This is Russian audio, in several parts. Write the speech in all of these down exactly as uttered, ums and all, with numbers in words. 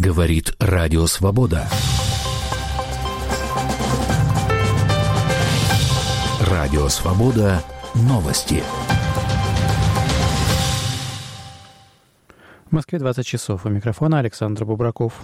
Говорит Радио Свобода. Радио Свобода. Новости. В Москве двадцать часов. У микрофона Александр Бубраков.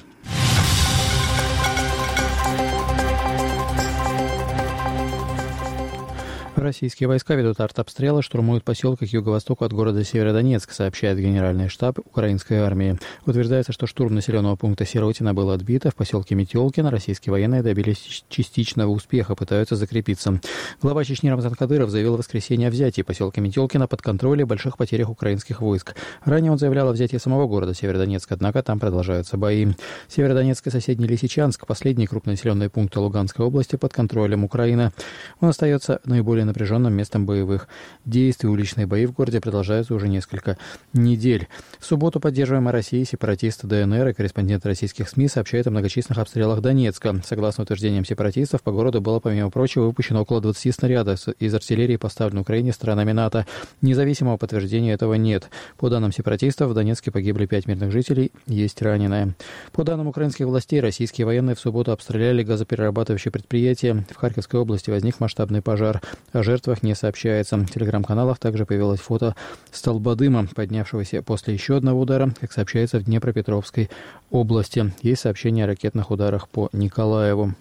Российские войска ведут артобстрелы, штурмуют поселки к юго-востоку от города Северодонецк, сообщает Генеральный штаб украинской армии. Утверждается, что штурм населенного пункта Сиротино был отбит, а в поселке Метелкино российские военные добились частичного успеха, пытаются закрепиться. Глава Чечни Рамзан Кадыров заявил в воскресенье о взятии поселка Метелкино под контролем и больших потерях украинских войск. Ранее он заявлял о взятии самого города Северодонецк, однако там продолжаются бои. Северодонецк и соседний Лисичанск, последние крупнонаселенные пункты Луганской области, под контролем Украины. Он остается наиболее напряженным местом боевых действий. Уличные бои в городе продолжаются уже несколько недель. В субботу поддерживаемые Россией сепаратисты ДНР и корреспонденты российских СМИ сообщают о многочисленных обстрелах Донецка. Согласно утверждениям сепаратистов, по городу было, помимо прочего, выпущено около двадцати снарядов из артиллерии, поставленной Украине странами НАТО. Независимого подтверждения этого нет. По данным сепаратистов, в Донецке погибли пять мирных жителей, есть раненые. По данным украинских властей, российские военные в субботу обстреляли газоперерабатывающее предприятие. В Харьковской области возник масштабный пожар. О жертвах не сообщается. В телеграм-каналах также появилось фото столба дыма, поднявшегося после еще одного удара, как сообщается, в Днепропетровской области. Есть сообщение о ракетных ударах по Николаеву.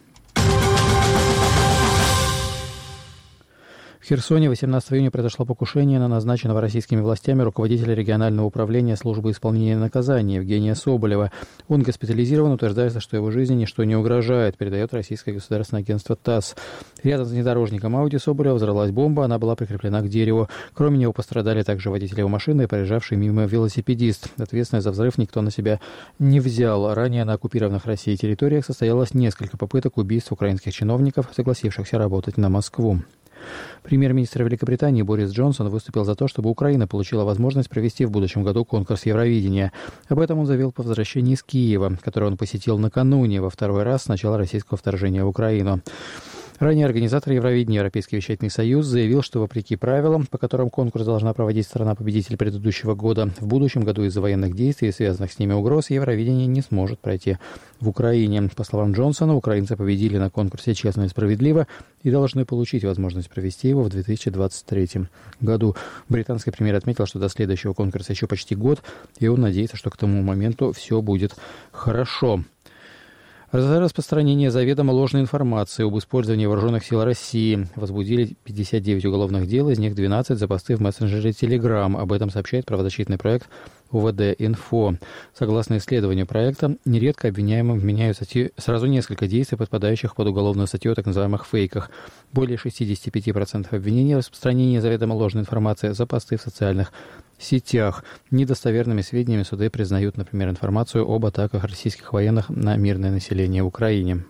В Херсоне восемнадцатого июня произошло покушение на назначенного российскими властями руководителя регионального управления службы исполнения наказания Евгения Соболева. Он госпитализирован, утверждается, что его жизни ничто не угрожает, передает российское государственное агентство ТАСС. Рядом с внедорожником Ауди Соболева взорвалась бомба, она была прикреплена к дереву. Кроме него пострадали также водитель его машины и проезжавший мимо велосипедист. Ответственность за взрыв никто на себя не взял. Ранее на оккупированных Россией территориях состоялось несколько попыток убийств украинских чиновников, согласившихся работать на Москву. Премьер-министр Великобритании Борис Джонсон выступил за то, чтобы Украина получила возможность провести в будущем году конкурс Евровидения. Об этом он заявил по возвращении из Киева, который он посетил накануне, во второй раз с начала российского вторжения в Украину. Ранее организатор Евровидения, Европейский вещательный союз, заявил, что вопреки правилам, по которым конкурс должна проводить страна-победитель предыдущего года, в будущем году из-за военных действий и связанных с ними угроз Евровидение не сможет пройти в Украине. По словам Джонсона, украинцы победили на конкурсе честно и справедливо и должны получить возможность провести его в две тысячи двадцать третьем году. Британский премьер отметил, что до следующего конкурса еще почти год, и он надеется, что к тому моменту все будет хорошо. За распространение заведомо ложной информации об использовании вооруженных сил России возбудили пятьдесят девять уголовных дел, из них двенадцать за посты в мессенджере Telegram. Об этом сообщает правозащитный проект УВД-Инфо. Согласно исследованию проекта, нередко обвиняемым вменяют статью, сразу несколько действий, подпадающих под уголовную статью о так называемых фейках. Более шестьдесят пять процентов обвинений в распространении заведомо ложной информации за посты в социальных сетях. Недостоверными сведениями суды признают, например, информацию об атаках российских военных на мирное население в Украине.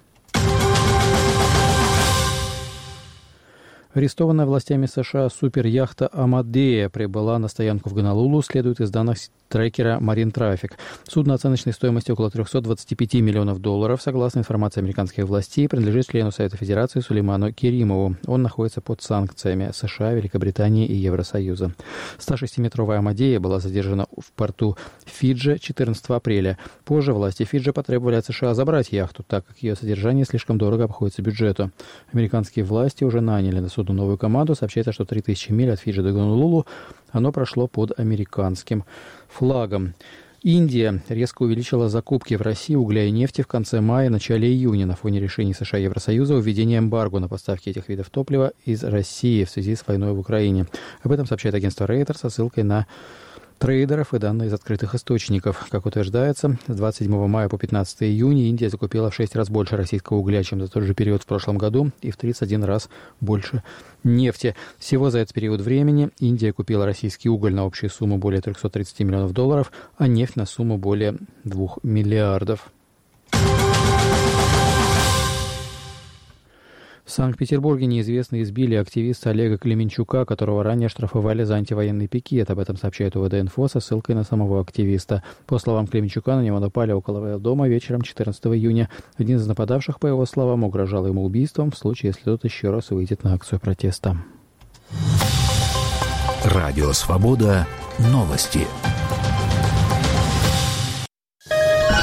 Арестованная властями США суперяхта «Амадея» прибыла на стоянку в Гонолулу, следует из данных трекера Marine Traffic. Судно оценочной стоимостью около триста двадцать пять миллионов долларов, согласно информации американских властей, принадлежит члену Совета Федерации Сулейману Керимову. Он находится под санкциями США, Великобритании и Евросоюза. сто шестиметровая «Амадея» была задержана в порту Фиджи четырнадцатого апреля. Позже власти Фиджи потребовали от США забрать яхту, так как ее содержание слишком дорого обходится бюджету. Американские власти уже наняли на судно новую команду. Сообщается, что три тысячи миль от Фиджи до Гонолулу оно прошло под американским флагом. Индия резко увеличила закупки в России угля и нефти в конце мая, начале июня на фоне решений США и Евросоюза о введении эмбарго на поставки этих видов топлива из России в связи с войной в Украине. Об этом сообщает агентство Reuters со ссылкой на трейдеров и данные из открытых источников. Как утверждается, с двадцать седьмого мая по пятнадцатого июня Индия закупила в шесть раз больше российского угля, чем за тот же период в прошлом году, и в тридцать один раз больше нефти. Всего за этот период времени Индия купила российский уголь на общую сумму более триста тридцать миллионов долларов, а нефть на сумму более двух миллиардов. В Санкт-Петербурге неизвестные избили активиста Олега Клименчука, которого ранее штрафовали за антивоенный пикет. Об этом сообщает УВД-Инфо со ссылкой на самого активиста. По словам Клименчука, на него напали около дома вечером четырнадцатого июня. Один из нападавших, по его словам, угрожал ему убийством в случае, если тот еще раз выйдет на акцию протеста. Радио «Свобода». Новости.